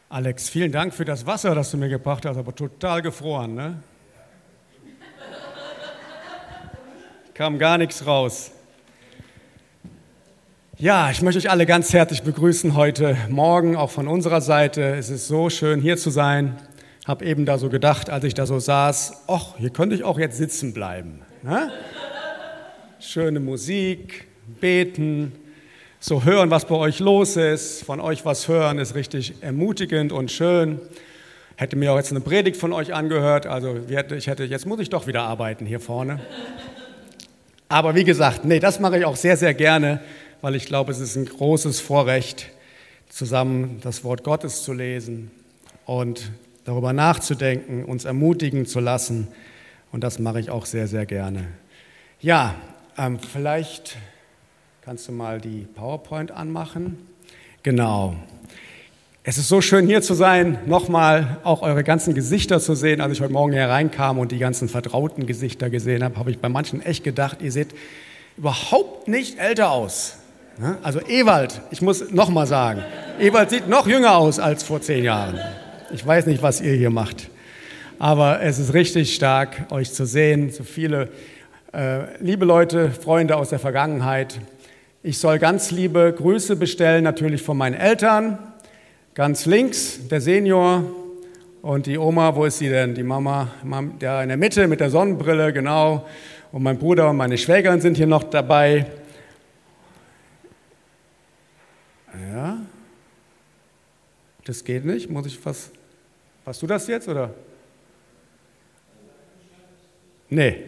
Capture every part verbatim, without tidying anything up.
Alex, vielen Dank für das Wasser, das du mir gebracht hast, aber total gefroren, ne? Kam gar nichts raus. Ja, ich möchte euch alle ganz herzlich begrüßen heute Morgen, auch von unserer Seite. Es ist so schön, hier zu sein. Habe eben da so gedacht, als ich da so saß, ach, hier könnte ich auch jetzt sitzen bleiben. Ne? Schöne Musik, beten, so hören, was bei euch los ist. Von euch was hören ist richtig ermutigend und schön. Hätte mir auch jetzt eine Predigt von euch angehört, also ich hätte, jetzt muss ich doch wieder arbeiten hier vorne. Aber wie gesagt, nee, das mache ich auch sehr, sehr gerne, weil ich glaube, es ist ein großes Vorrecht, zusammen das Wort Gottes zu lesen und darüber nachzudenken, uns ermutigen zu lassen. Und das mache ich auch sehr, sehr gerne. Ja, ähm, vielleicht kannst du mal die PowerPoint anmachen. Genau. Es ist so schön, hier zu sein, nochmal auch eure ganzen Gesichter zu sehen. Als ich heute Morgen hier reinkam und die ganzen vertrauten Gesichter gesehen habe, habe ich bei manchen echt gedacht, ihr seht überhaupt nicht älter aus. Also Ewald, ich muss nochmal sagen, Ewald sieht noch jünger aus als vor zehn Jahren. Ich weiß nicht, was ihr hier macht, aber es ist richtig stark, euch zu sehen, so viele äh, liebe Leute, Freunde aus der Vergangenheit. Ich soll ganz liebe Grüße bestellen, natürlich von meinen Eltern. Ganz links der Senior und die Oma, wo ist sie denn? Die Mama, da in der Mitte mit der Sonnenbrille, genau. Und mein Bruder und meine Schwägerin sind hier noch dabei. Ja, das geht nicht. Muss ich was? Hast du das jetzt oder? Nee.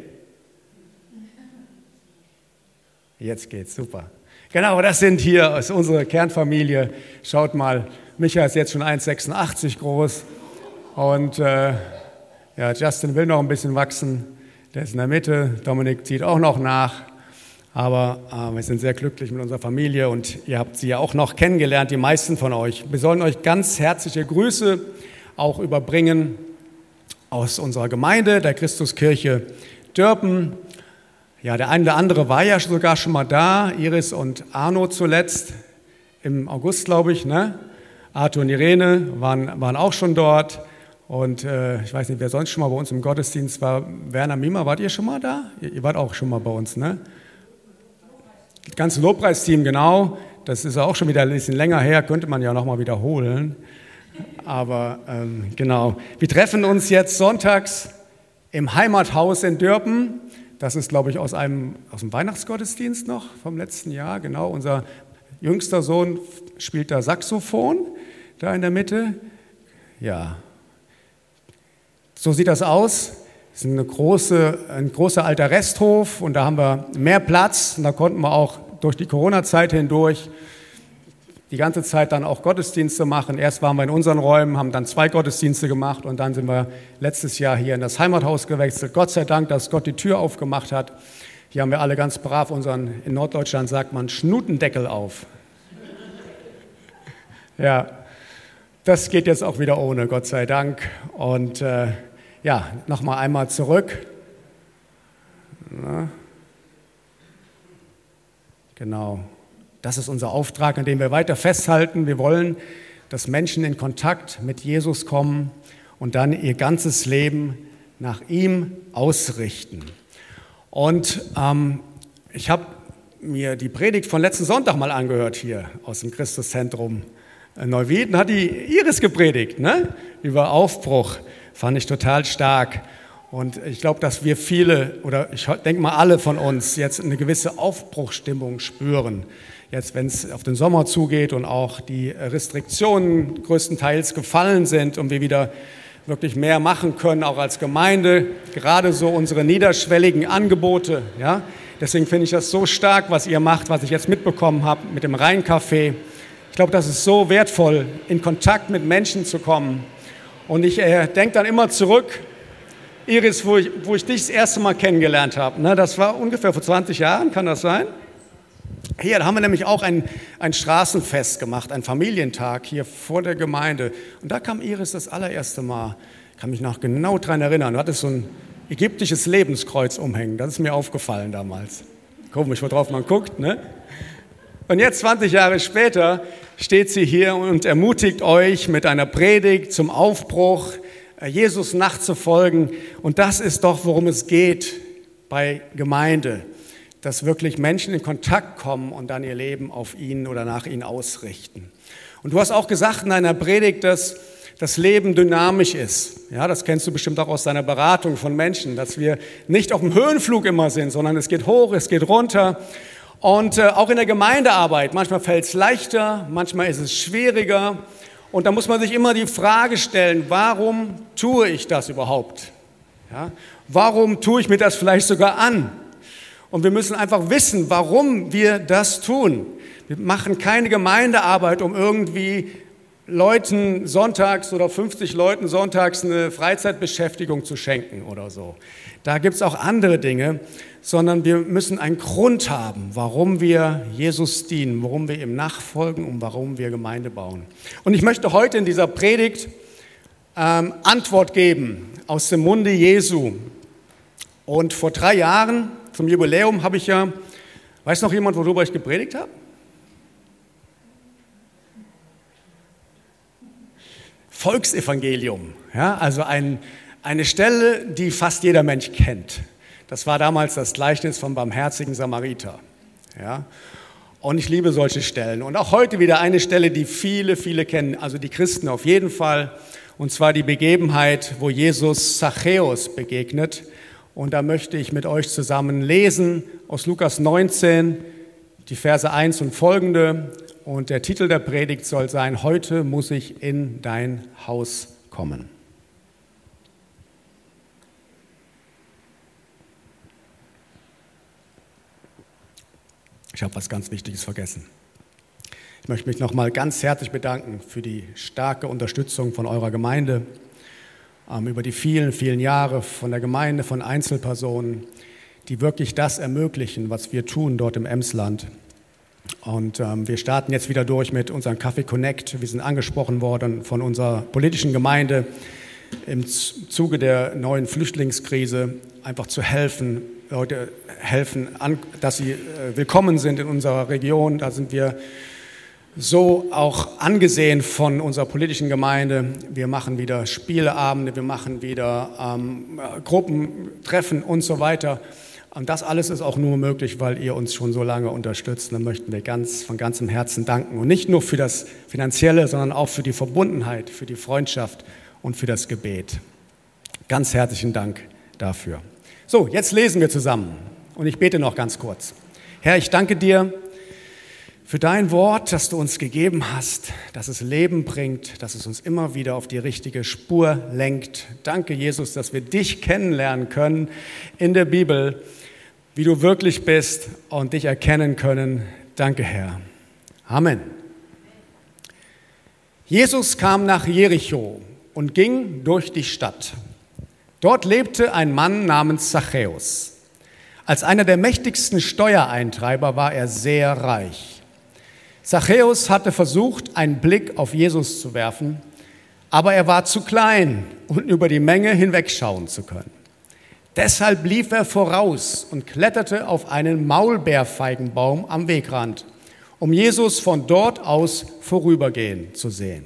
Jetzt geht's, super. Genau, das sind hier, das ist unsere Kernfamilie. Schaut mal, Micha ist jetzt schon eins Komma sechsundachtzig groß und äh, ja, Justin will noch ein bisschen wachsen, der ist in der Mitte, Dominik zieht auch noch nach, aber äh, wir sind sehr glücklich mit unserer Familie und ihr habt sie ja auch noch kennengelernt, die meisten von euch. Wir sollen euch ganz herzliche Grüße auch überbringen aus unserer Gemeinde, der Christuskirche Dörpen. Ja, der eine oder andere war ja sogar schon mal da, Iris und Arno zuletzt, im August, glaube ich, ne? Arthur und Irene waren, waren auch schon dort und äh, ich weiß nicht, wer sonst schon mal bei uns im Gottesdienst war. Werner Mima, wart ihr schon mal da? Ihr, ihr wart auch schon mal bei uns, ne? Das ganze Lobpreisteam, genau, das ist auch schon wieder ein bisschen länger her, könnte man ja nochmal wiederholen, aber ähm, genau. Wir treffen uns jetzt sonntags im Heimathaus in Dörpen. Das ist, glaube ich, aus einem aus dem Weihnachtsgottesdienst noch vom letzten Jahr. Genau, unser jüngster Sohn spielt da Saxophon, da in der Mitte. Ja, so sieht das aus. Es ist eine große, ein großer alter Resthof und da haben wir mehr Platz. Und da konnten wir auch durch die Corona-Zeit hindurch die ganze Zeit dann auch Gottesdienste machen. Erst waren wir in unseren Räumen, haben dann zwei Gottesdienste gemacht und dann sind wir letztes Jahr hier in das Heimathaus gewechselt. Gott sei Dank, dass Gott die Tür aufgemacht hat. Hier haben wir alle ganz brav unseren, in Norddeutschland sagt man, Schnutendeckel auf. Ja, das geht jetzt auch wieder ohne, Gott sei Dank. Und äh, ja, nochmal einmal zurück. Na. Genau. Das ist unser Auftrag, an dem wir weiter festhalten. Wir wollen, dass Menschen in Kontakt mit Jesus kommen und dann ihr ganzes Leben nach ihm ausrichten. Und ähm, ich habe mir die Predigt von letzten Sonntag mal angehört hier aus dem Christuszentrum Neuwied. Hat die Iris gepredigt, ne? Über Aufbruch. Fand ich total stark. Und ich glaube, dass wir viele, oder ich denke mal alle von uns, jetzt eine gewisse Aufbruchsstimmung spüren. Jetzt, wenn es auf den Sommer zugeht und auch die Restriktionen größtenteils gefallen sind und wir wieder wirklich mehr machen können, auch als Gemeinde, gerade so unsere niederschwelligen Angebote. Ja? Deswegen finde ich das so stark, was ihr macht, was ich jetzt mitbekommen habe mit dem Rheincafé. Ich glaube, das ist so wertvoll, in Kontakt mit Menschen zu kommen. Und ich äh, denke dann immer zurück, Iris, wo ich, wo ich dich das erste Mal kennengelernt habe. Ne? Das war ungefähr vor zwanzig Jahren, kann das sein? Hier, da haben wir nämlich auch ein, ein Straßenfest gemacht, einen Familientag hier vor der Gemeinde. Und da kam Iris das allererste Mal, ich kann mich noch genau daran erinnern, du hattest so ein ägyptisches Lebenskreuz umhängen, das ist mir aufgefallen damals. Komisch, worauf man guckt, ne? Und jetzt, zwanzig Jahre später, steht sie hier und ermutigt euch mit einer Predigt zum Aufbruch, Jesus nachzufolgen. Und das ist doch, worum es geht bei Gemeinde, dass wirklich Menschen in Kontakt kommen und dann ihr Leben auf ihn oder nach ihn ausrichten. Und du hast auch gesagt in deiner Predigt, dass das Leben dynamisch ist. Ja, das kennst du bestimmt auch aus deiner Beratung von Menschen, dass wir nicht auf dem Höhenflug immer sind, sondern es geht hoch, es geht runter. Und äh, auch in der Gemeindearbeit, manchmal fällt es leichter, manchmal ist es schwieriger. Und da muss man sich immer die Frage stellen, warum tue ich das überhaupt? Ja, warum tue ich mir das vielleicht sogar an? Und wir müssen einfach wissen, warum wir das tun. Wir machen keine Gemeindearbeit, um irgendwie Leuten sonntags oder fünfzig Leuten sonntags eine Freizeitbeschäftigung zu schenken oder so. Da gibt es auch andere Dinge, sondern wir müssen einen Grund haben, warum wir Jesus dienen, warum wir ihm nachfolgen und warum wir Gemeinde bauen. Und ich möchte heute in dieser Predigt ähm, Antwort geben aus dem Munde Jesu. Und vor drei Jahren zum Jubiläum habe ich ja, weiß noch jemand, worüber ich gepredigt habe? Volksevangelium, ja, also ein, eine Stelle, die fast jeder Mensch kennt. Das war damals das Gleichnis vom barmherzigen Samariter. Ja. Und ich liebe solche Stellen. Und auch heute wieder eine Stelle, die viele, viele kennen, also die Christen auf jeden Fall. Und zwar die Begebenheit, wo Jesus Zachäus begegnet. Und da möchte ich mit euch zusammen lesen aus Lukas neunzehn, die Verse eins und folgende. Und der Titel der Predigt soll sein, heute muss ich in dein Haus kommen. Ich habe was ganz Wichtiges vergessen. Ich möchte mich nochmal ganz herzlich bedanken für die starke Unterstützung von eurer Gemeinde, ähm, über die vielen, vielen Jahre von der Gemeinde, von Einzelpersonen, die wirklich das ermöglichen, was wir tun dort im Emsland. Und ähm, wir starten jetzt wieder durch mit unserem Café Connect. Wir sind angesprochen worden von unserer politischen Gemeinde im Zuge der neuen Flüchtlingskrise, einfach zu helfen, Leute helfen, dass sie willkommen sind in unserer Region. Da sind wir so auch angesehen von unserer politischen Gemeinde. Wir machen wieder Spieleabende, wir machen wieder ähm, Gruppentreffen und so weiter. Und das alles ist auch nur möglich, weil ihr uns schon so lange unterstützt. Da möchten wir ganz von ganzem Herzen danken. Und nicht nur für das Finanzielle, sondern auch für die Verbundenheit, für die Freundschaft und für das Gebet. Ganz herzlichen Dank dafür. So, jetzt lesen wir zusammen. Und ich bete noch ganz kurz. Herr, ich danke dir für dein Wort, das du uns gegeben hast, dass es Leben bringt, dass es uns immer wieder auf die richtige Spur lenkt. Danke, Jesus, dass wir dich kennenlernen können in der Bibel, wie du wirklich bist und dich erkennen können. Danke, Herr. Amen. Jesus kam nach Jericho und ging durch die Stadt. Dort lebte ein Mann namens Zachäus. Als einer der mächtigsten Steuereintreiber war er sehr reich. Zachäus hatte versucht, einen Blick auf Jesus zu werfen, aber er war zu klein, um über die Menge hinwegschauen zu können. Deshalb lief er voraus und kletterte auf einen Maulbeerfeigenbaum am Wegrand, um Jesus von dort aus vorübergehen zu sehen.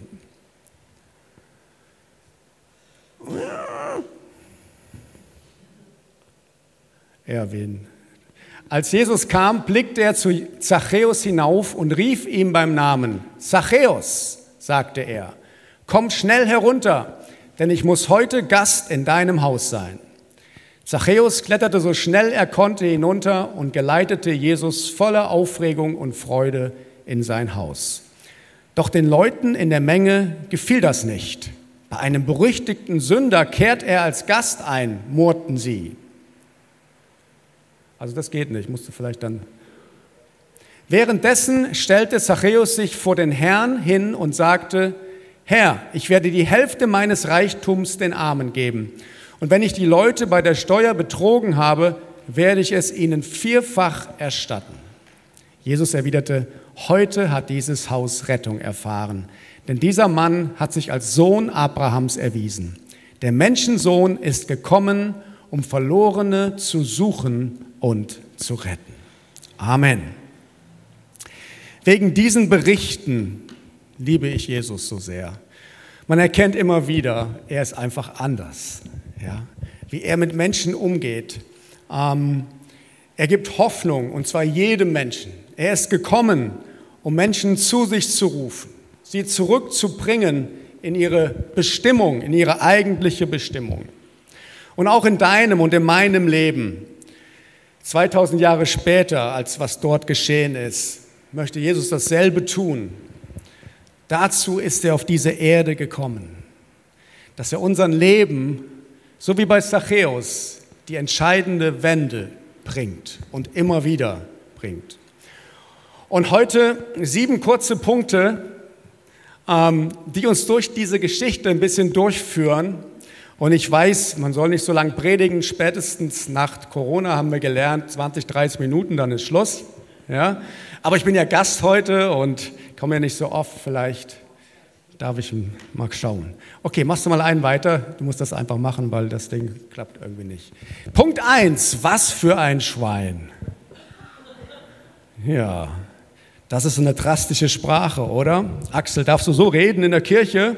Erwin. Als Jesus kam, blickte er zu Zachäus hinauf und rief ihm beim Namen. Zachäus, sagte er, komm schnell herunter, denn ich muss heute Gast in deinem Haus sein. Zachäus kletterte so schnell er konnte hinunter und geleitete Jesus voller Aufregung und Freude in sein Haus. Doch den Leuten in der Menge gefiel das nicht. Bei einem berüchtigten Sünder kehrt er als Gast ein, murrten sie. Also das geht nicht, musst du vielleicht dann... Währenddessen stellte Zachäus sich vor den Herrn hin und sagte, Herr, ich werde die Hälfte meines Reichtums den Armen geben. Und wenn ich die Leute bei der Steuer betrogen habe, werde ich es ihnen vierfach erstatten. Jesus erwiderte, heute hat dieses Haus Rettung erfahren, denn dieser Mann hat sich als Sohn Abrahams erwiesen. Der Menschensohn ist gekommen, um Verlorene zu suchen und zu retten. Amen. Wegen diesen Berichten liebe ich Jesus so sehr. Man erkennt immer wieder, er ist einfach anders, ja? Wie er mit Menschen umgeht. Ähm, er gibt Hoffnung, und zwar jedem Menschen. Er ist gekommen, um Menschen zu sich zu rufen, sie zurückzubringen in ihre Bestimmung, in ihre eigentliche Bestimmung. Und auch in deinem und in meinem Leben, zweitausend Jahre später, als was dort geschehen ist, möchte Jesus dasselbe tun. Dazu ist er auf diese Erde gekommen, dass er unser Leben, so wie bei Zachäus, die entscheidende Wende bringt und immer wieder bringt. Und heute sieben kurze Punkte, ähm, die uns durch diese Geschichte ein bisschen durchführen. Und ich weiß, man soll nicht so lange predigen, spätestens nach Corona haben wir gelernt, zwanzig, dreißig Minuten, dann ist Schluss. Ja? Aber ich bin ja Gast heute und komme ja nicht so oft, vielleicht darf ich mal schauen. Okay, machst du mal einen weiter, du musst das einfach machen, weil das Ding klappt irgendwie nicht. Punkt eins, was für ein Schwein. Ja, das ist eine drastische Sprache, oder? Axel, darfst du so reden in der Kirche?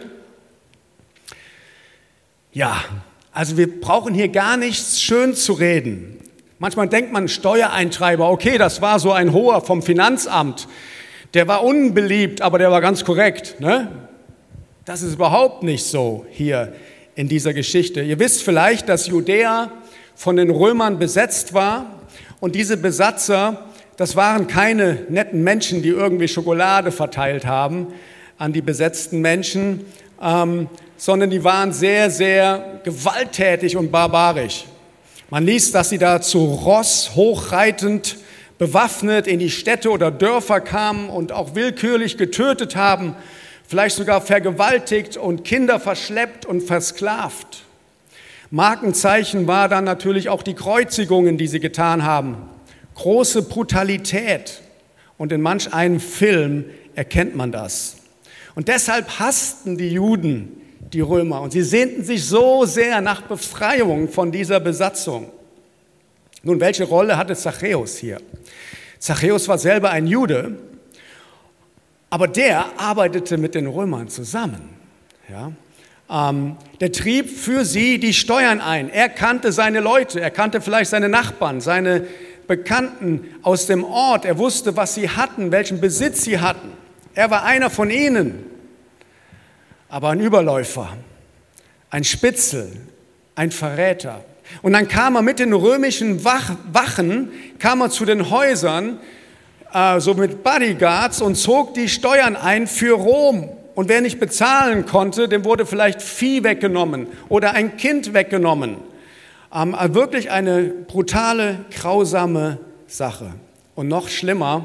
Ja, also wir brauchen hier gar nichts schön zu reden. Manchmal denkt man, Steuereintreiber, okay, das war so ein Hoher vom Finanzamt, der war unbeliebt, aber der war ganz korrekt. Ne? Das ist überhaupt nicht so hier in dieser Geschichte. Ihr wisst vielleicht, dass Judäa von den Römern besetzt war und diese Besatzer, das waren keine netten Menschen, die irgendwie Schokolade verteilt haben an die besetzten Menschen, ähm, sondern die waren sehr, sehr gewalttätig und barbarisch. Man liest, dass sie da zu Ross hochreitend bewaffnet in die Städte oder Dörfer kamen und auch willkürlich getötet haben, vielleicht sogar vergewaltigt und Kinder verschleppt und versklavt. Markenzeichen war dann natürlich auch die Kreuzigungen, die sie getan haben. Große Brutalität. Und in manch einem Film erkennt man das. Und deshalb hassten die Juden die Römer und sie sehnten sich so sehr nach Befreiung von dieser Besatzung. Nun, welche Rolle hatte Zachäus hier? Zachäus war selber ein Jude, aber der arbeitete mit den Römern zusammen. Ja? Ähm, der trieb für sie die Steuern ein. Er kannte seine Leute, er kannte vielleicht seine Nachbarn, seine Bekannten aus dem Ort. Er wusste, was sie hatten, welchen Besitz sie hatten. Er war einer von ihnen, aber ein Überläufer, ein Spitzel, ein Verräter. Und dann kam er mit den römischen Wachen, kam er zu den Häusern, äh, so mit Bodyguards und zog die Steuern ein für Rom. Und wer nicht bezahlen konnte, dem wurde vielleicht Vieh weggenommen oder ein Kind weggenommen. Ähm, wirklich eine brutale, grausame Sache. Und noch schlimmer,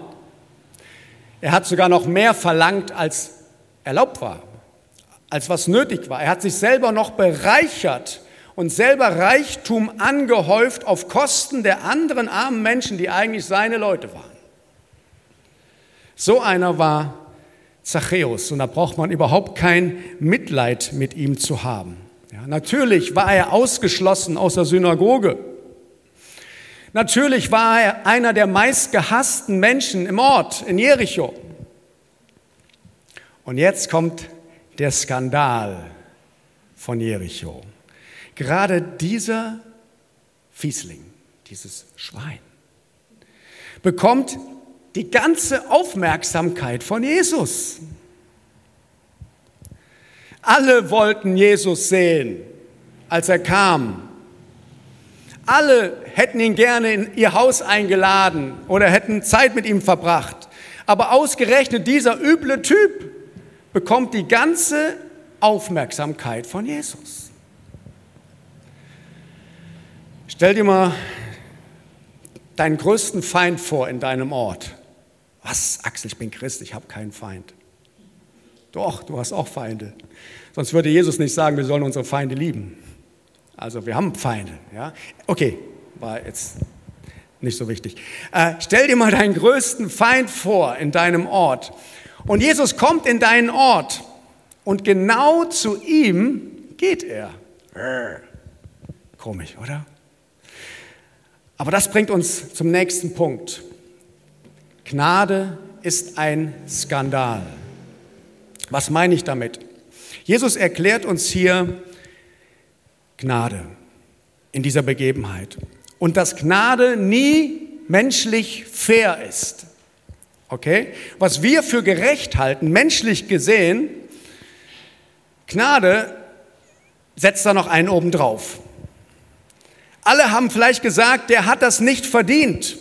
er hat sogar noch mehr verlangt, als erlaubt war, als was nötig war. Er hat sich selber noch bereichert und selber Reichtum angehäuft auf Kosten der anderen armen Menschen, die eigentlich seine Leute waren. So einer war Zachäus und da braucht man überhaupt kein Mitleid mit ihm zu haben. Ja, natürlich war er ausgeschlossen aus der Synagoge. Natürlich war er einer der meistgehassten Menschen im Ort, in Jericho. Und jetzt kommt der Skandal von Jericho. Gerade dieser Fiesling, dieses Schwein, bekommt die ganze Aufmerksamkeit von Jesus. Alle wollten Jesus sehen, als er kam. Alle hätten ihn gerne in ihr Haus eingeladen oder hätten Zeit mit ihm verbracht. Aber ausgerechnet dieser üble Typ bekommt die ganze Aufmerksamkeit von Jesus. Stell dir mal deinen größten Feind vor in deinem Ort. Was, Axel, ich bin Christ, ich habe keinen Feind. Doch, du hast auch Feinde. Sonst würde Jesus nicht sagen, wir sollen unsere Feinde lieben. Also wir haben Feinde. Ja? Okay, war jetzt nicht so wichtig. Äh, stell dir mal deinen größten Feind vor in deinem Ort. Und Jesus kommt in deinen Ort und genau zu ihm geht er. Komisch, oder? Aber das bringt uns zum nächsten Punkt. Gnade ist ein Skandal. Was meine ich damit? Jesus erklärt uns hier Gnade in dieser Begebenheit. Und dass Gnade nie menschlich fair ist. Okay? Was wir für gerecht halten, menschlich gesehen, Gnade setzt da noch einen oben drauf. Alle haben vielleicht gesagt, der hat das nicht verdient.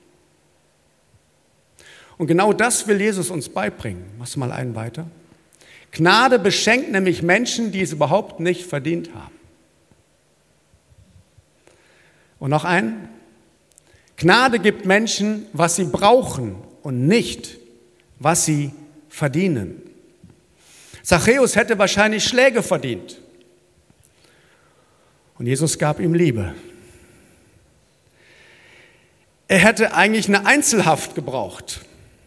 Und genau das will Jesus uns beibringen. Machst du mal einen weiter? Gnade beschenkt nämlich Menschen, die es überhaupt nicht verdient haben. Und noch einen. Gnade gibt Menschen, was sie brauchen und nicht, was sie verdienen. Zachäus hätte wahrscheinlich Schläge verdient. Und Jesus gab ihm Liebe. Er hätte eigentlich eine Einzelhaft gebraucht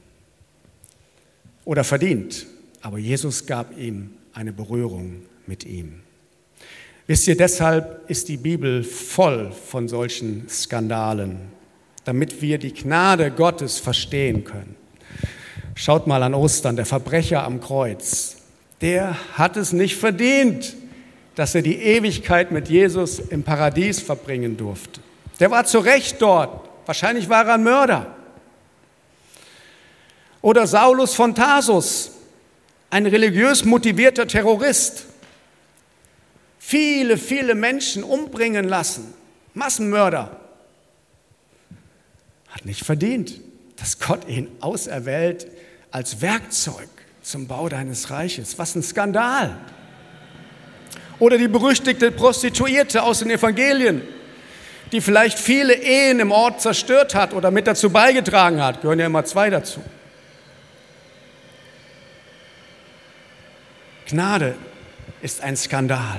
oder verdient, aber Jesus gab ihm eine Berührung mit ihm. Wisst ihr, deshalb ist die Bibel voll von solchen Skandalen, damit wir die Gnade Gottes verstehen können. Schaut mal an Ostern, der Verbrecher am Kreuz, der hat es nicht verdient, dass er die Ewigkeit mit Jesus im Paradies verbringen durfte. Der war zu Recht dort. Wahrscheinlich war er ein Mörder. Oder Saulus von Tarsus, ein religiös motivierter Terrorist. Viele, viele Menschen umbringen lassen. Massenmörder. Hat nicht verdient, dass Gott ihn auserwählt als Werkzeug zum Bau deines Reiches. Was ein Skandal. Oder die berüchtigte Prostituierte aus den Evangelien, die vielleicht viele Ehen im Ort zerstört hat oder mit dazu beigetragen hat. Gehören ja immer zwei dazu. Gnade ist ein Skandal.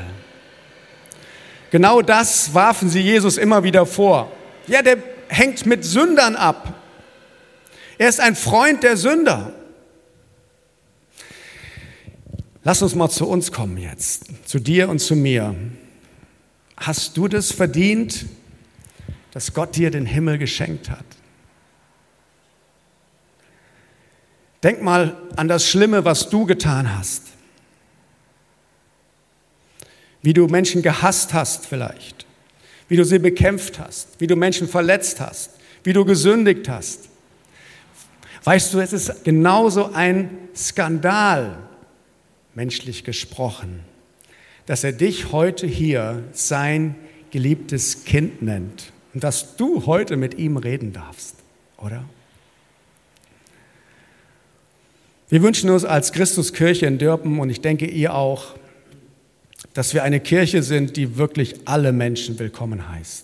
Genau das warfen sie Jesus immer wieder vor. Ja, der hängt mit Sündern ab. Er ist ein Freund der Sünder. Lass uns mal zu uns kommen jetzt, zu dir und zu mir. Hast du das verdient, dass Gott dir den Himmel geschenkt hat? Denk mal an das Schlimme, was du getan hast. Wie du Menschen gehasst hast vielleicht, wie du sie bekämpft hast, wie du Menschen verletzt hast, wie du gesündigt hast. Weißt du, es ist genauso ein Skandal, menschlich gesprochen, dass er dich heute hier sein geliebtes Kind nennt und dass du heute mit ihm reden darfst, oder? Wir wünschen uns als Christuskirche in Dörpen, und ich denke ihr auch, dass wir eine Kirche sind, die wirklich alle Menschen willkommen heißt.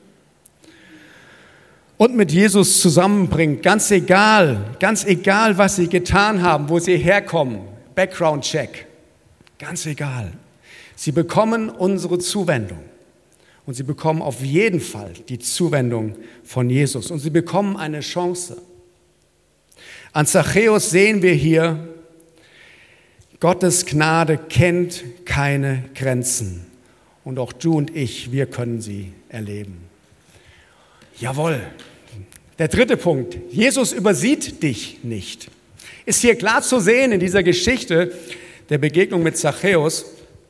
Und mit Jesus zusammenbringt, ganz egal, ganz egal, was sie getan haben, wo sie herkommen, Background-Check, ganz egal. Sie bekommen unsere Zuwendung und sie bekommen auf jeden Fall die Zuwendung von Jesus und sie bekommen eine Chance. An Zachäus sehen wir hier, Gottes Gnade kennt keine Grenzen und auch du und ich, wir können sie erleben. Jawohl. Der dritte Punkt, Jesus übersieht dich nicht. Ist hier klar zu sehen in dieser Geschichte der Begegnung mit Zachäus.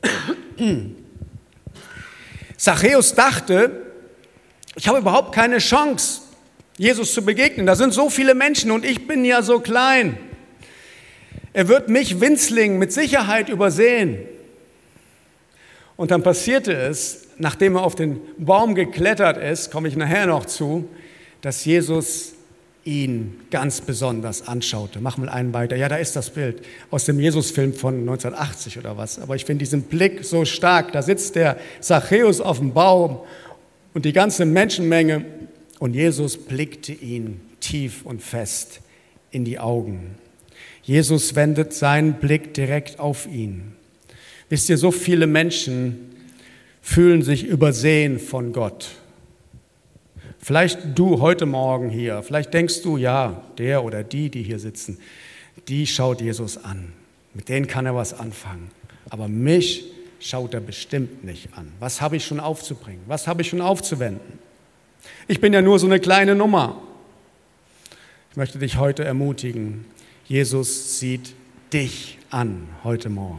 Zachäus dachte, ich habe überhaupt keine Chance, Jesus zu begegnen. Da sind so viele Menschen und ich bin ja so klein. Er wird mich, Winzling, mit Sicherheit übersehen. Und dann passierte es, nachdem er auf den Baum geklettert ist, komme ich nachher noch zu, dass Jesus ihn ganz besonders anschaute. Mach mal einen weiter. Ja, da ist das Bild aus dem Jesus-Film von neunzehnhundertachtzig oder was. Aber ich finde diesen Blick so stark. Da sitzt der Zachäus auf dem Baum und die ganze Menschenmenge und Jesus blickte ihn tief und fest in die Augen. Jesus wendet seinen Blick direkt auf ihn. Wisst ihr, so viele Menschen fühlen sich übersehen von Gott. Vielleicht du heute Morgen hier, vielleicht denkst du, ja, der oder die, die hier sitzen, die schaut Jesus an. Mit denen kann er was anfangen. Aber mich schaut er bestimmt nicht an. Was habe ich schon aufzubringen? Was habe ich schon aufzuwenden? Ich bin ja nur so eine kleine Nummer. Ich möchte dich heute ermutigen, Jesus sieht dich an heute Morgen.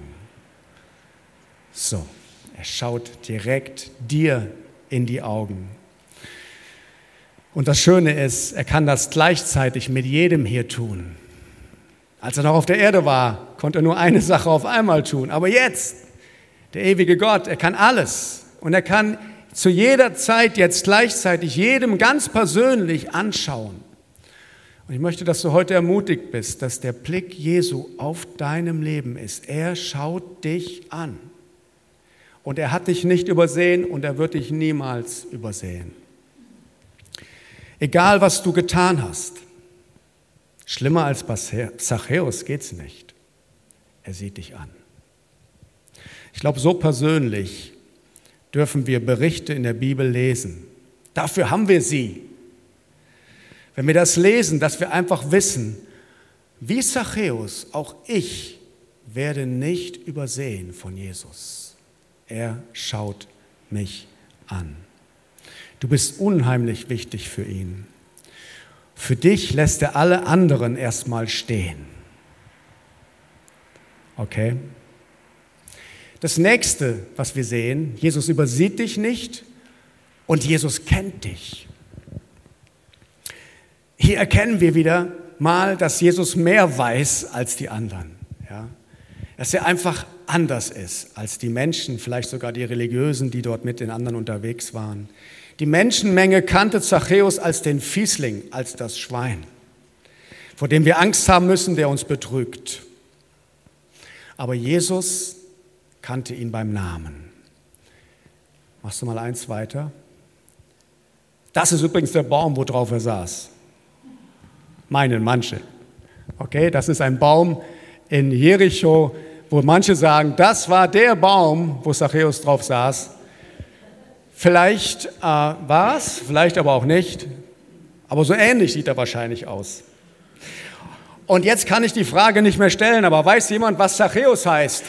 So, er schaut direkt dir in die Augen. Und das Schöne ist, er kann das gleichzeitig mit jedem hier tun. Als er noch auf der Erde war, konnte er nur eine Sache auf einmal tun. Aber jetzt, der ewige Gott, er kann alles. Und er kann zu jeder Zeit jetzt gleichzeitig jedem ganz persönlich anschauen. Und ich möchte, dass du heute ermutigt bist, dass der Blick Jesu auf deinem Leben ist. Er schaut dich an. Und er hat dich nicht übersehen und er wird dich niemals übersehen. Egal, was du getan hast, schlimmer als Zachäus geht's nicht. Er sieht dich an. Ich glaube, so persönlich dürfen wir Berichte in der Bibel lesen. Dafür haben wir sie. Wenn wir das lesen, dass wir einfach wissen, wie Zachäus, auch ich werde nicht übersehen von Jesus. Er schaut mich an. Du bist unheimlich wichtig für ihn. Für dich lässt er alle anderen erstmal stehen. Okay? Das nächste, was wir sehen, Jesus übersieht dich nicht und Jesus kennt dich. Hier erkennen wir wieder mal, dass Jesus mehr weiß als die anderen. Ja? Dass er einfach anders ist als die Menschen, vielleicht sogar die Religiösen, die dort mit den anderen unterwegs waren. Die Menschenmenge kannte Zachäus als den Fiesling, als das Schwein, vor dem wir Angst haben müssen, der uns betrügt. Aber Jesus kannte ihn beim Namen. Machst du mal eins weiter? Das ist übrigens der Baum, worauf er saß. Meinen manche. Okay, das ist ein Baum in Jericho, wo manche sagen, das war der Baum, wo Zachäus drauf saß. Vielleicht äh, war es, vielleicht aber auch nicht. Aber so ähnlich sieht er wahrscheinlich aus. Und jetzt kann ich die Frage nicht mehr stellen, aber weiß jemand, was Zachäus heißt?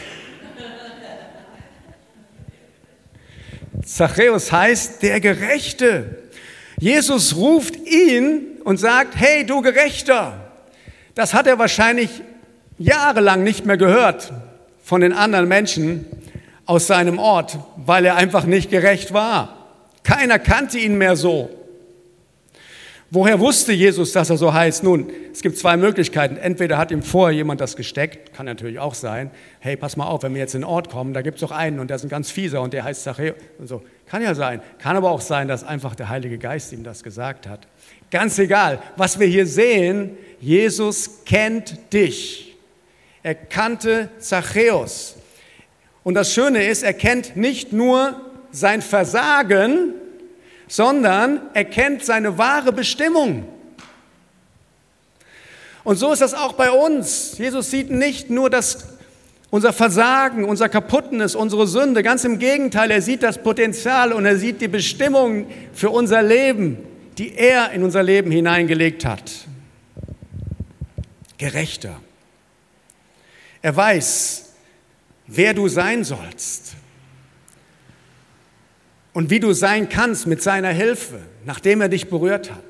Zachäus heißt der Gerechte. Jesus ruft ihn und sagt, hey, du Gerechter. Das hat er wahrscheinlich jahrelang nicht mehr gehört von den anderen Menschen aus seinem Ort, weil er einfach nicht gerecht war. Keiner kannte ihn mehr so. Woher wusste Jesus, dass er so heißt? Nun, es gibt zwei Möglichkeiten. Entweder hat ihm vorher jemand das gesteckt, kann natürlich auch sein. Hey, pass mal auf, wenn wir jetzt in den Ort kommen, da gibt es doch einen und der ist ein ganz fieser und der heißt Zachäus und so. Kann ja sein. Kann aber auch sein, dass einfach der Heilige Geist ihm das gesagt hat. Ganz egal, was wir hier sehen, Jesus kennt dich. Er kannte Zachäus. Und das Schöne ist, er kennt nicht nur sein Versagen, sondern er kennt seine wahre Bestimmung. Und so ist das auch bei uns. Jesus sieht nicht nur das, unser Versagen, unser Kaputtnis, unsere Sünde. Ganz im Gegenteil, er sieht das Potenzial und er sieht die Bestimmung für unser Leben, die er in unser Leben hineingelegt hat. Gerechter. Er weiß, wer du sein sollst und wie du sein kannst mit seiner Hilfe, nachdem er dich berührt hat.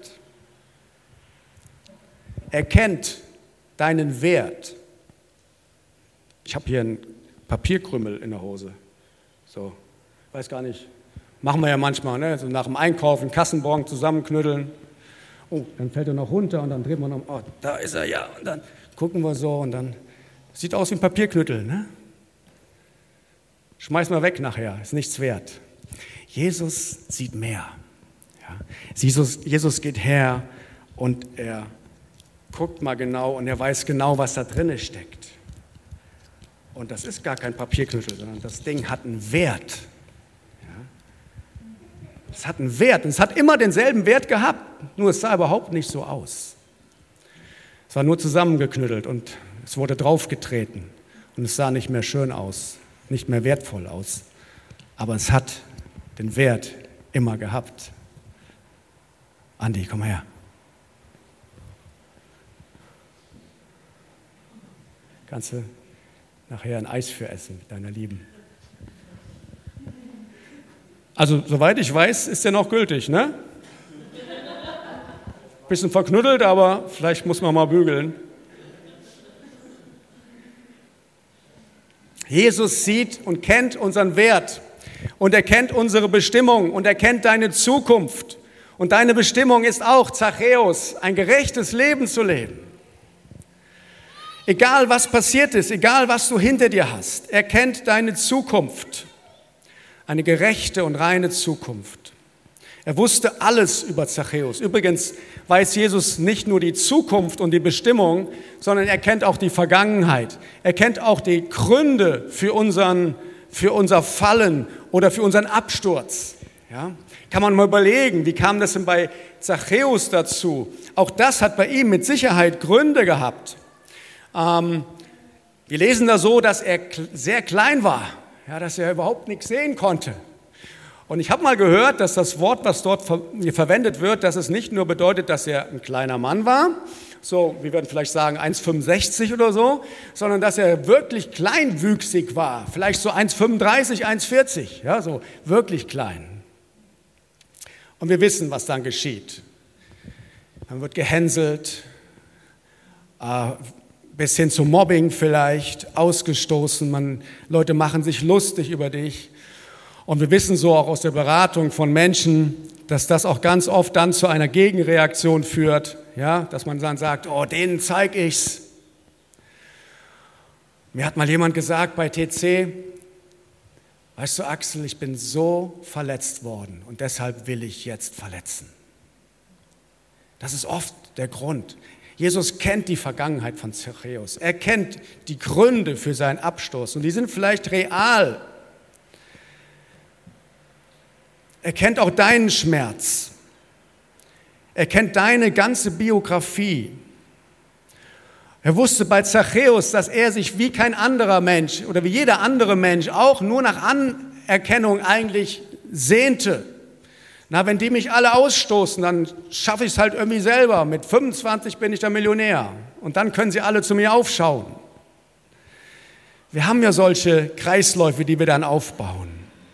Er kennt deinen Wert. Ich habe hier einen Papierkrümmel in der Hose. So, weiß gar nicht. Machen wir ja manchmal, ne? So nach dem Einkaufen, Kassenbon zusammenknütteln. Oh, dann fällt er noch runter und dann dreht man noch. Oh, da ist er ja. Und dann gucken wir so und dann sieht aus wie ein Papierknüttel, ne? Schmeiß mal weg nachher, ist nichts wert. Jesus sieht mehr. Ja. Jesus, Jesus geht her und er guckt mal genau und er weiß genau, was da drin steckt. Und das ist gar kein Papierknüttel, sondern das Ding hat einen Wert. Ja. Es hat einen Wert und es hat immer denselben Wert gehabt, nur es sah überhaupt nicht so aus. Es war nur zusammengeknüttelt und es wurde draufgetreten und es sah nicht mehr schön aus. Nicht mehr wertvoll aus, aber es hat den Wert immer gehabt. Andi, komm mal her. Kannst du nachher ein Eis für essen mit deiner Lieben? Also, soweit ich weiß, ist der noch gültig, ne? Bisschen verknuddelt, aber vielleicht muss man mal bügeln. Jesus sieht und kennt unseren Wert und er kennt unsere Bestimmung und er kennt deine Zukunft. Und deine Bestimmung ist auch, Zachäus, ein gerechtes Leben zu leben. Egal was passiert ist, egal was du hinter dir hast, er kennt deine Zukunft. Eine gerechte und reine Zukunft. Er wusste alles über Zachäus. Übrigens weiß Jesus nicht nur die Zukunft und die Bestimmung, sondern er kennt auch die Vergangenheit. Er kennt auch die Gründe für, unseren, für unser Fallen oder für unseren Absturz. Ja? Kann man mal überlegen, wie kam das denn bei Zachäus dazu? Auch das hat bei ihm mit Sicherheit Gründe gehabt. Ähm, wir lesen da so, dass er sehr klein war, ja, dass er überhaupt nichts sehen konnte. Und ich habe mal gehört, dass das Wort, was dort ver- verwendet wird, dass es nicht nur bedeutet, dass er ein kleiner Mann war, so, wir würden vielleicht sagen eins Komma fünfundsechzig oder so, sondern dass er wirklich kleinwüchsig war, vielleicht so eins Komma fünfunddreißig, eins Komma vierzig, ja, so wirklich klein. Und wir wissen, was dann geschieht. Man wird gehänselt, äh, bis hin zu Mobbing vielleicht, ausgestoßen, man, Leute machen sich lustig über dich. Und wir wissen so auch aus der Beratung von Menschen, dass das auch ganz oft dann zu einer Gegenreaktion führt, ja, dass man dann sagt, oh, denen zeige ich's. Mir hat mal jemand gesagt bei T C, weißt du Axel, ich bin so verletzt worden und deshalb will ich jetzt verletzen. Das ist oft der Grund. Jesus kennt die Vergangenheit von Zachäus. Er kennt die Gründe für seinen Absturz und die sind vielleicht real. Er kennt auch deinen Schmerz. Er kennt deine ganze Biografie. Er wusste bei Zachäus, dass er sich wie kein anderer Mensch oder wie jeder andere Mensch auch nur nach Anerkennung eigentlich sehnte. Na, wenn die mich alle ausstoßen, dann schaffe ich es halt irgendwie selber. Mit fünfundzwanzig bin ich der Millionär und dann können sie alle zu mir aufschauen. Wir haben ja solche Kreisläufe, die wir dann aufbauen.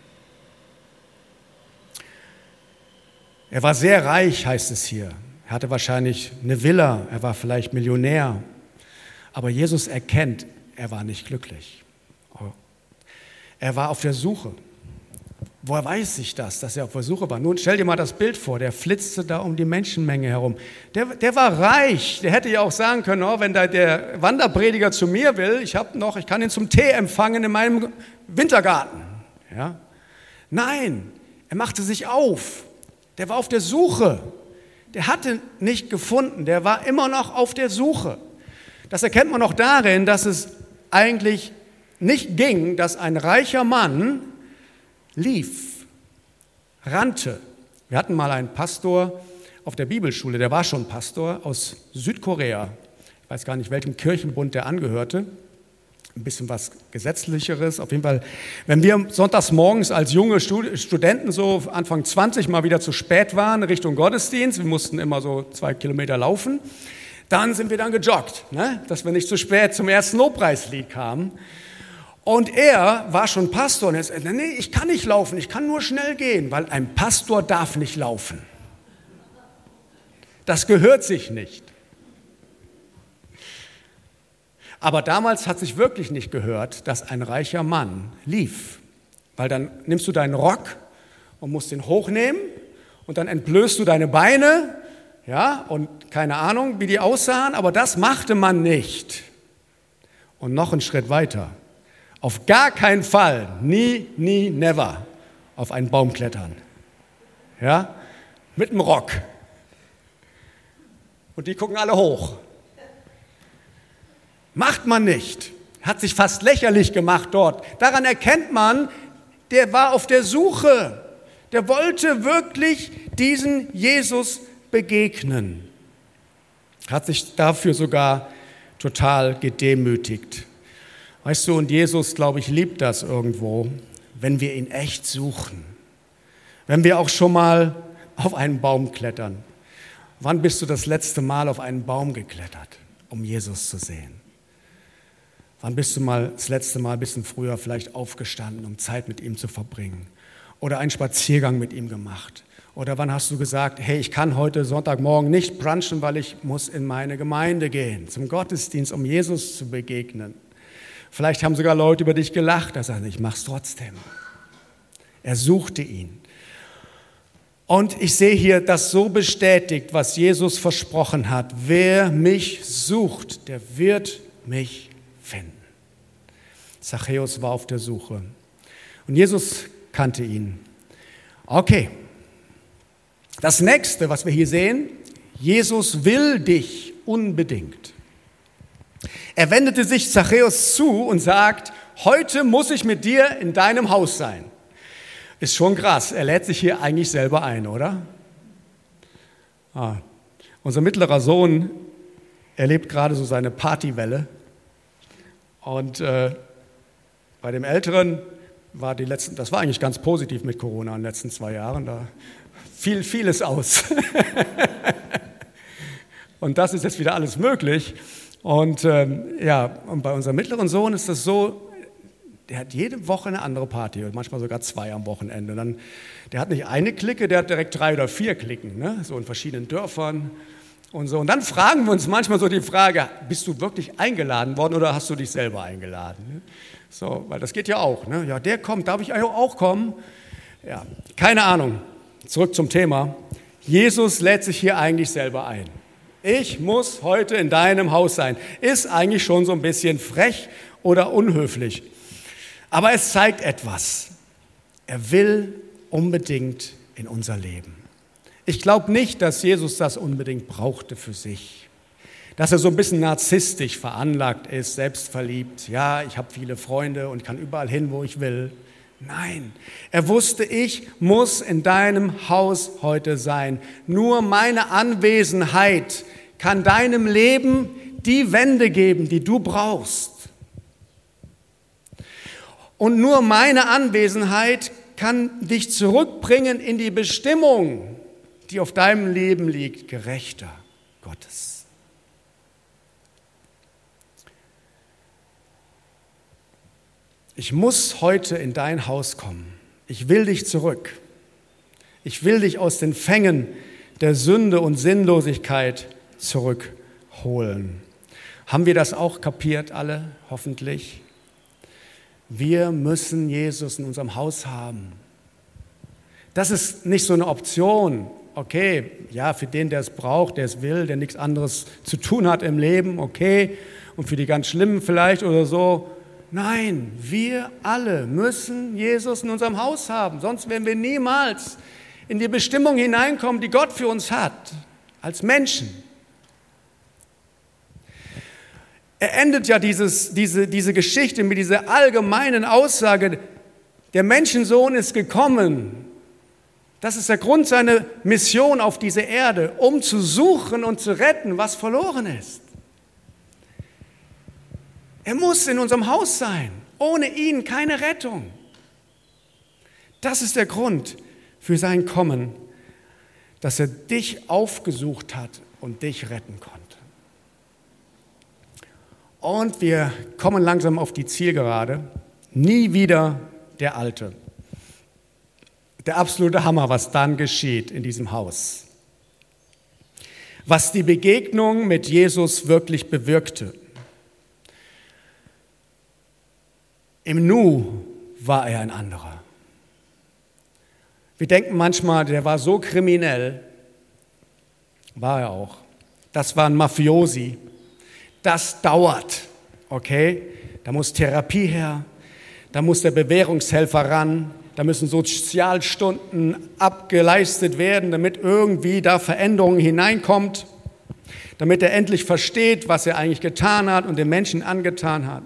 Er war sehr reich, heißt es hier. Er hatte wahrscheinlich eine Villa, er war vielleicht Millionär. Aber Jesus erkennt, er war nicht glücklich. Er war auf der Suche. Woher weiß ich das, dass er auf der Suche war? Nun stell dir mal das Bild vor, der flitzte da um die Menschenmenge herum. Der, der war reich, der hätte ja auch sagen können, oh, wenn da der Wanderprediger zu mir will, ich habe noch, ich kann ihn zum Tee empfangen in meinem Wintergarten. Ja? Nein, er machte sich auf. Der war auf der Suche. Der hatte nicht gefunden. Der war immer noch auf der Suche. Das erkennt man auch darin, dass es eigentlich nicht ging, dass ein reicher Mann lief, rannte. Wir hatten mal einen Pastor auf der Bibelschule, der war schon Pastor aus Südkorea. Ich weiß gar nicht, welchem Kirchenbund der angehörte. Ein bisschen was Gesetzlicheres. Auf jeden Fall, wenn wir sonntags morgens als junge Studenten so Anfang zwanzig mal wieder zu spät waren Richtung Gottesdienst, wir mussten immer so zwei Kilometer laufen, dann sind wir dann gejoggt, ne? Dass wir nicht zu spät zum ersten Lobpreislied kamen. Und er war schon Pastor und er sagte, nee, ich kann nicht laufen, ich kann nur schnell gehen, weil ein Pastor darf nicht laufen. Das gehört sich nicht. Aber damals hat sich wirklich nicht gehört, dass ein reicher Mann lief. Weil dann nimmst du deinen Rock und musst ihn hochnehmen und dann entblößt du deine Beine, ja, und keine Ahnung, wie die aussahen, aber das machte man nicht. Und noch einen Schritt weiter. Auf gar keinen Fall, nie, nie, never, auf einen Baum klettern. Ja, mit dem Rock. Und die gucken alle hoch. Macht man nicht. Hat sich fast lächerlich gemacht dort. Daran erkennt man, der war auf der Suche. Der wollte wirklich diesen Jesus begegnen. Hat sich dafür sogar total gedemütigt. Weißt du, und Jesus, glaube ich, liebt das irgendwo, wenn wir ihn echt suchen. Wenn wir auch schon mal auf einen Baum klettern. Wann bist du das letzte Mal auf einen Baum geklettert, um Jesus zu sehen? Wann bist du mal das letzte Mal ein bisschen früher vielleicht aufgestanden, um Zeit mit ihm zu verbringen? Oder einen Spaziergang mit ihm gemacht? Oder wann hast du gesagt, hey, ich kann heute Sonntagmorgen nicht brunchen, weil ich muss in meine Gemeinde gehen, zum Gottesdienst, um Jesus zu begegnen? Vielleicht haben sogar Leute über dich gelacht. Er sagt, ich mach's trotzdem. Er suchte ihn. Und ich sehe hier das so bestätigt, was Jesus versprochen hat. Wer mich sucht, der wird mich finden. Zachäus war auf der Suche. Und Jesus kannte ihn. Okay. Das nächste, was wir hier sehen, Jesus will dich unbedingt. Er wendete sich Zachäus zu und sagt, heute muss ich mit dir in deinem Haus sein. Ist schon krass, er lädt sich hier eigentlich selber ein, oder? Ah, unser mittlerer Sohn erlebt gerade so seine Partywelle. Und äh, bei dem Älteren war die letzten, das war eigentlich ganz positiv mit Corona in den letzten zwei Jahren, da fiel vieles aus. Und das ist jetzt wieder alles möglich. Und ähm, ja, und bei unserem mittleren Sohn ist das so, der hat jede Woche eine andere Party und manchmal sogar zwei am Wochenende. Dann, der hat nicht eine Clique, der hat direkt drei oder vier Cliquen, ne? So in verschiedenen Dörfern und so. Und dann fragen wir uns manchmal so die Frage, bist du wirklich eingeladen worden oder hast du dich selber eingeladen? So, weil das geht ja auch. Ne? Ja, der kommt, darf ich auch kommen? Ja, keine Ahnung. Zurück zum Thema. Jesus lädt sich hier eigentlich selber ein. Ich muss heute in deinem Haus sein. Ist eigentlich schon so ein bisschen frech oder unhöflich. Aber es zeigt etwas. Er will unbedingt in unser Leben. Ich glaube nicht, dass Jesus das unbedingt brauchte für sich. Dass er so ein bisschen narzisstisch veranlagt ist, selbstverliebt. Ja, ich habe viele Freunde und kann überall hin, wo ich will. Nein, er wusste, ich muss in deinem Haus heute sein. Nur meine Anwesenheit kann deinem Leben die Wende geben, die du brauchst. Und nur meine Anwesenheit kann dich zurückbringen in die Bestimmung, die auf deinem Leben liegt, gerechter Gottes. Ich muss heute in dein Haus kommen. Ich will dich zurück. Ich will dich aus den Fängen der Sünde und Sinnlosigkeit zurückholen. Haben wir das auch kapiert, alle? Hoffentlich. Wir müssen Jesus in unserem Haus haben. Das ist nicht so eine Option. Okay, ja, für den, der es braucht, der es will, der nichts anderes zu tun hat im Leben, okay. Und für die ganz Schlimmen vielleicht oder so. Nein, wir alle müssen Jesus in unserem Haus haben, sonst werden wir niemals in die Bestimmung hineinkommen, die Gott für uns hat, als Menschen. Er endet ja dieses, diese, diese Geschichte mit dieser allgemeinen Aussage, der Menschensohn ist gekommen. Das ist der Grund seiner Mission auf dieser Erde, um zu suchen und zu retten, was verloren ist. Er muss in unserem Haus sein. Ohne ihn keine Rettung. Das ist der Grund für sein Kommen, dass er dich aufgesucht hat und dich retten konnte. Und wir kommen langsam auf die Zielgerade. Nie wieder der Alte. Der absolute Hammer, was dann geschieht in diesem Haus. Was die Begegnung mit Jesus wirklich bewirkte. Im Nu war er ein anderer. Wir denken manchmal, der war so kriminell, war er auch. Das waren Mafiosi. Das dauert, okay? Da muss Therapie her, da muss der Bewährungshelfer ran, da müssen Sozialstunden abgeleistet werden, damit irgendwie da Veränderungen hineinkommt, damit er endlich versteht, was er eigentlich getan hat und den Menschen angetan hat.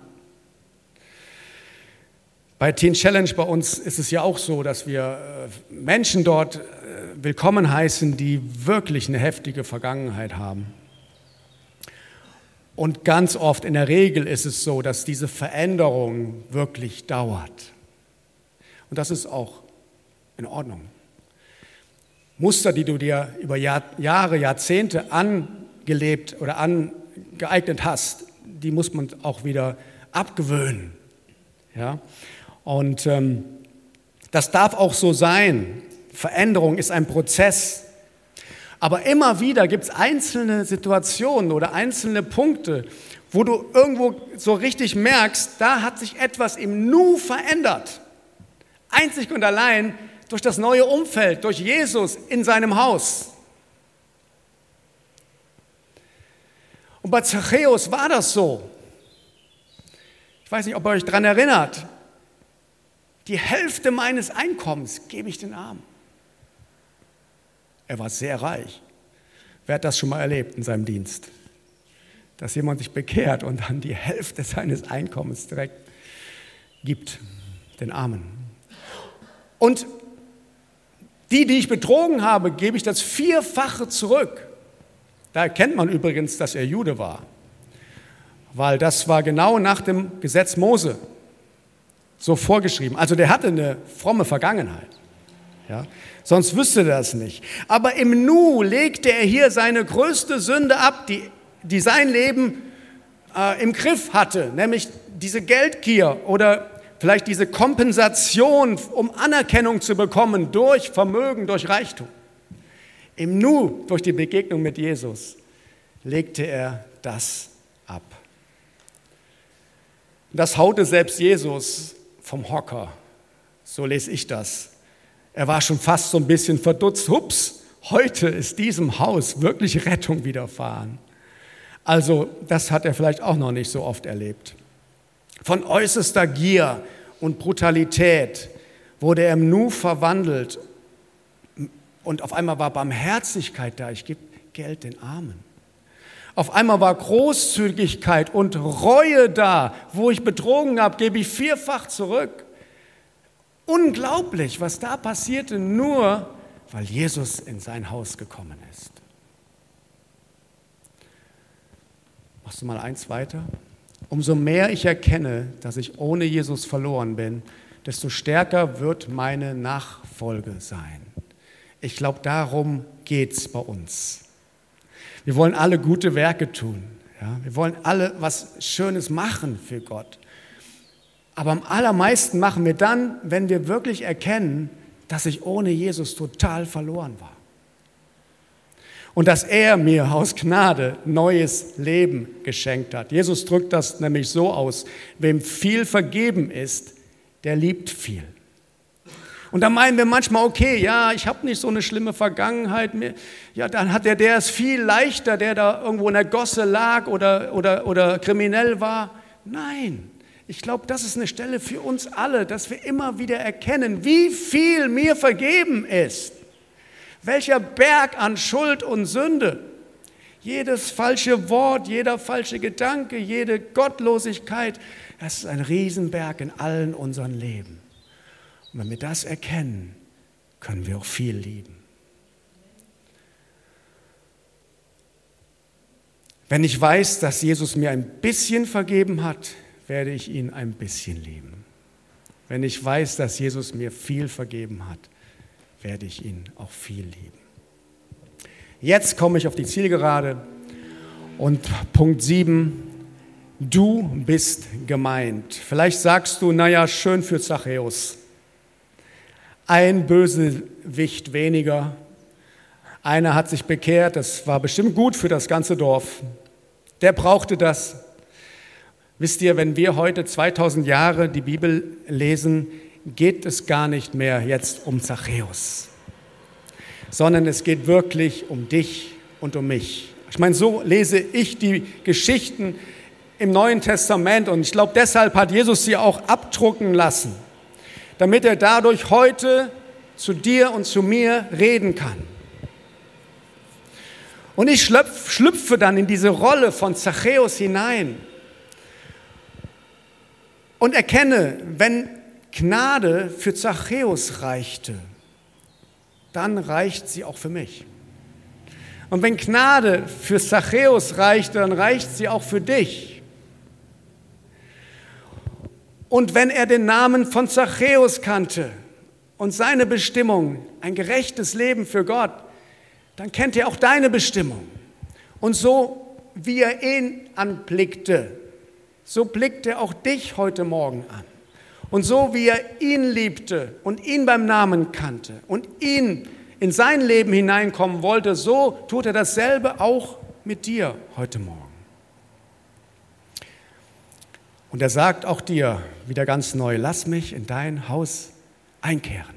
Bei Teen Challenge bei uns ist es ja auch so, dass wir Menschen dort willkommen heißen, die wirklich eine heftige Vergangenheit haben. Und ganz oft, in der Regel ist es so, dass diese Veränderung wirklich dauert. Und das ist auch in Ordnung. Muster, die du dir über Jahr, Jahre, Jahrzehnte angelebt oder angeeignet hast, die muss man auch wieder abgewöhnen. Ja? Und ähm, das darf auch so sein. Veränderung ist ein Prozess. Aber immer wieder gibt es einzelne Situationen oder einzelne Punkte, wo du irgendwo so richtig merkst, da hat sich etwas im Nu verändert. Einzig und allein durch das neue Umfeld, durch Jesus in seinem Haus. Und bei Zachäus war das so. Ich weiß nicht, ob ihr euch daran erinnert. Die Hälfte meines Einkommens gebe ich den Armen. Er war sehr reich. Wer hat das schon mal erlebt in seinem Dienst? Dass jemand sich bekehrt und dann die Hälfte seines Einkommens direkt gibt, den Armen. Und die, die ich betrogen habe, gebe ich das Vierfache zurück. Da erkennt man übrigens, dass er Jude war, weil das war genau nach dem Gesetz Mose so vorgeschrieben. Also der hatte eine fromme Vergangenheit, ja? Sonst wüsste er das nicht. Aber im Nu legte er hier seine größte Sünde ab, die, die sein Leben äh, im Griff hatte, nämlich diese Geldgier oder vielleicht diese Kompensation, um Anerkennung zu bekommen durch Vermögen, durch Reichtum. Im Nu, durch die Begegnung mit Jesus, legte er das ab. Das haute selbst Jesus vom Hocker. So lese ich das. Er war schon fast so ein bisschen verdutzt. Hups, heute ist diesem Haus wirklich Rettung widerfahren. Also das hat er vielleicht auch noch nicht so oft erlebt. Von äußerster Gier und Brutalität wurde er im Nu verwandelt. Und auf einmal war Barmherzigkeit da, ich gebe Geld den Armen. Auf einmal war Großzügigkeit und Reue da, wo ich betrogen habe, gebe ich vierfach zurück. Unglaublich, was da passierte, nur weil Jesus in sein Haus gekommen ist. Machst du mal eins weiter? Umso mehr ich erkenne, dass ich ohne Jesus verloren bin, desto stärker wird meine Nachfolge sein. Ich glaube, darum geht es bei uns. Wir wollen alle gute Werke tun. Ja? Wir wollen alle was Schönes machen für Gott. Aber am allermeisten machen wir dann, wenn wir wirklich erkennen, dass ich ohne Jesus total verloren war. Und dass er mir aus Gnade neues Leben geschenkt hat. Jesus drückt das nämlich so aus: Wem viel vergeben ist, der liebt viel. Und da meinen wir manchmal, okay, ja, ich habe nicht so eine schlimme Vergangenheit mehr. Ja, dann hat der, der es viel leichter, der da irgendwo in der Gosse lag oder, oder, oder kriminell war. Nein, ich glaube, das ist eine Stelle für uns alle, dass wir immer wieder erkennen, wie viel mir vergeben ist. Welcher Berg an Schuld und Sünde. Jedes falsche Wort, jeder falsche Gedanke, jede Gottlosigkeit, das ist ein Riesenberg in allen unseren Leben. Und wenn wir das erkennen, können wir auch viel lieben. Wenn ich weiß, dass Jesus mir ein bisschen vergeben hat, werde ich ihn ein bisschen lieben. Wenn ich weiß, dass Jesus mir viel vergeben hat, werde ich ihn auch viel lieben. Jetzt komme ich auf die Zielgerade und Punkt sieben, du bist gemeint. Vielleicht sagst du, naja, schön für Zachäus. Ein Bösewicht weniger. Einer hat sich bekehrt, das war bestimmt gut für das ganze Dorf. Der brauchte das. Wisst ihr, wenn wir heute zweitausend Jahre die Bibel lesen, geht es gar nicht mehr jetzt um Zachäus, sondern es geht wirklich um dich und um mich. Ich meine, so lese ich die Geschichten im Neuen Testament und ich glaube, deshalb hat Jesus sie auch abdrucken lassen, damit er dadurch heute zu dir und zu mir reden kann. Und ich schlüpfe dann in diese Rolle von Zachäus hinein und erkenne, wenn Gnade für Zachäus reichte, dann reicht sie auch für mich. Und wenn Gnade für Zachäus reichte, dann reicht sie auch für dich. Und wenn er den Namen von Zachäus kannte und seine Bestimmung, ein gerechtes Leben für Gott, dann kennt er auch deine Bestimmung. Und so, wie er ihn anblickte, so blickt er auch dich heute Morgen an. Und so, wie er ihn liebte und ihn beim Namen kannte und ihn in sein Leben hineinkommen wollte, so tut er dasselbe auch mit dir heute Morgen. Und er sagt auch dir wieder ganz neu, lass mich in dein Haus einkehren.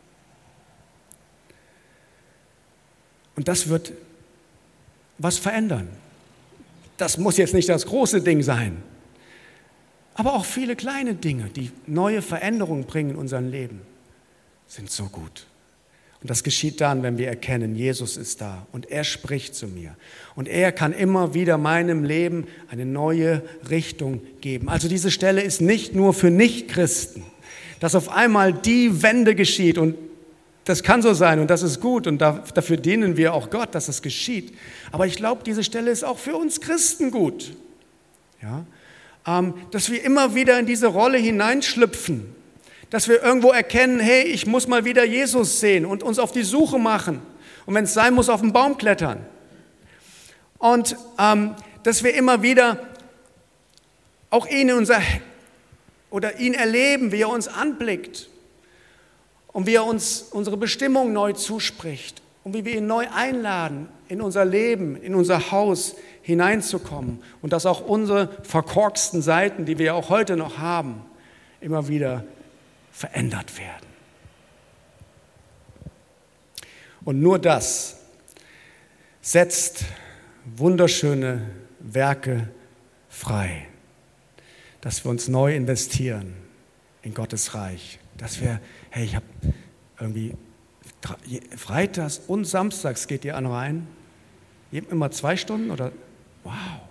Und das wird was verändern. Das muss jetzt nicht das große Ding sein, aber auch viele kleine Dinge, die neue Veränderungen bringen in unserem Leben, sind so gut. Und das geschieht dann, wenn wir erkennen, Jesus ist da und er spricht zu mir. Und er kann immer wieder meinem Leben eine neue Richtung geben. Also diese Stelle ist nicht nur für Nichtchristen, dass auf einmal die Wende geschieht. Und das kann so sein und das ist gut und dafür dienen wir auch Gott, dass es geschieht. Aber ich glaube, diese Stelle ist auch für uns Christen gut. Ja? Ähm, dass wir immer wieder in diese Rolle hineinschlüpfen. Dass wir irgendwo erkennen, hey, ich muss mal wieder Jesus sehen und uns auf die Suche machen. Und wenn es sein muss, auf den Baum klettern. Und ähm, dass wir immer wieder auch ihn, in unser, oder ihn erleben, wie er uns anblickt. Und wie er uns unsere Bestimmung neu zuspricht. Und wie wir ihn neu einladen, in unser Leben, in unser Haus hineinzukommen. Und dass auch unsere verkorksten Seiten, die wir auch heute noch haben, immer wieder verändert werden. Und nur das setzt wunderschöne Werke frei, dass wir uns neu investieren in Gottes Reich, dass wir, hey, ich habe irgendwie freitags und samstags geht ihr an rein, immer zwei Stunden oder, wow,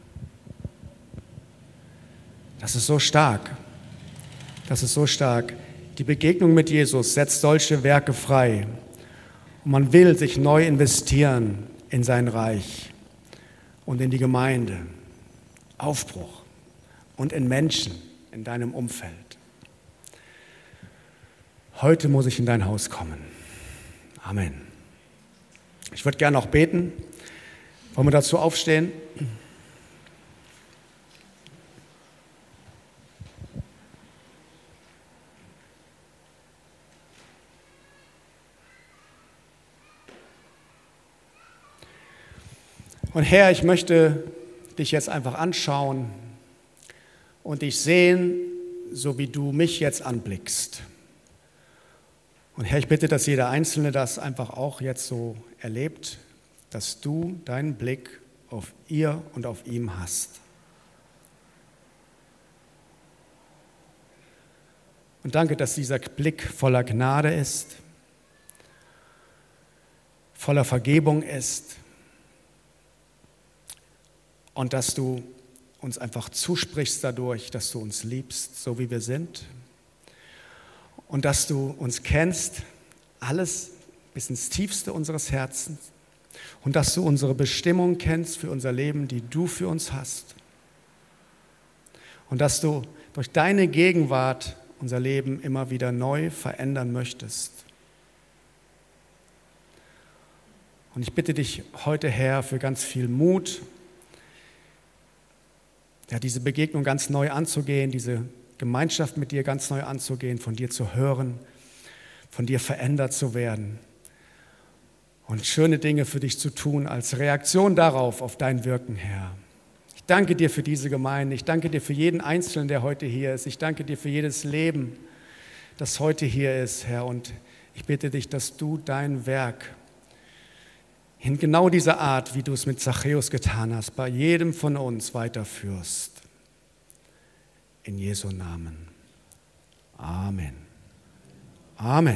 das ist so stark, das ist so stark. Die Begegnung mit Jesus setzt solche Werke frei. Und man will sich neu investieren in sein Reich und in die Gemeinde, Aufbruch und in Menschen in deinem Umfeld. Heute muss ich in dein Haus kommen. Amen. Ich würde gerne noch beten. Wollen wir dazu aufstehen? Und Herr, ich möchte dich jetzt einfach anschauen und dich sehen, so wie du mich jetzt anblickst. Und Herr, ich bitte, dass jeder Einzelne das einfach auch jetzt so erlebt, dass du deinen Blick auf ihr und auf ihm hast. Und danke, dass dieser Blick voller Gnade ist, voller Vergebung ist und dass du uns einfach zusprichst dadurch, dass du uns liebst, so wie wir sind und dass du uns kennst, alles bis ins Tiefste unseres Herzens und dass du unsere Bestimmung kennst für unser Leben, die du für uns hast und dass du durch deine Gegenwart unser Leben immer wieder neu verändern möchtest. Und ich bitte dich heute, Herr, für ganz viel Mut, ja, diese Begegnung ganz neu anzugehen, diese Gemeinschaft mit dir ganz neu anzugehen, von dir zu hören, von dir verändert zu werden und schöne Dinge für dich zu tun als Reaktion darauf, auf dein Wirken, Herr. Ich danke dir für diese Gemeinde, ich danke dir für jeden Einzelnen, der heute hier ist. Ich danke dir für jedes Leben, das heute hier ist, Herr. Und ich bitte dich, dass du dein Werk in genau dieser Art, wie du es mit Zachäus getan hast, bei jedem von uns weiterführst. In Jesu Namen. Amen. Amen.